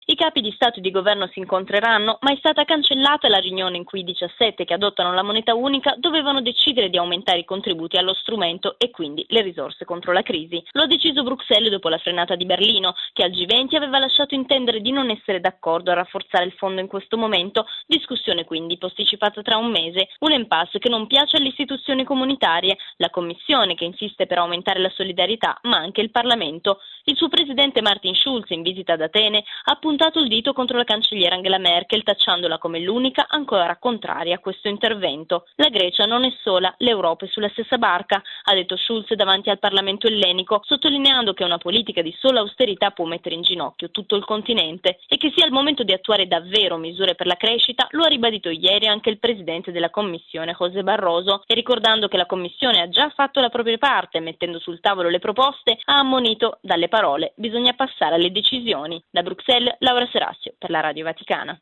I capi di Stato e di Governo si incontreranno, ma è stata cancellata la riunione in cui i 17 che adottano la moneta unica dovevano decidere di aumentare i contributi allo strumento e quindi le risorse contro la crisi. Lo ha deciso Bruxelles dopo la frenata di Berlino, che al G20 aveva lasciato intendere di non essere d'accordo a rafforzare il fondo in questo momento, discussione quindi posticipata tra un mese, un impasse che non piace alle istituzioni comunitarie, la Commissione che insiste per aumentare la solidarietà, ma anche il Parlamento. Il suo presidente Martin Schulz, in visita ad Atene, ha puntato il dito contro la cancelliera Angela Merkel, tacciandola come l'unica ancora contraria a questo intervento. La Grecia non è sola, l'Europa è sulla stessa barca, ha detto Schulz davanti al Parlamento ellenico, sottolineando che una politica di sola austerità può mettere in ginocchio tutto il continente e che sia il momento di attuare davvero misure per la crescita, lo ha ribadito ieri anche il presidente della Commissione José Barroso, e ricordando che la Commissione ha già fatto la propria parte mettendo sul tavolo le proposte, ha ammonito: dalle parole bisogna passare alle decisioni. Da Bruxelles, Laura Serassio per la Radio Vaticana.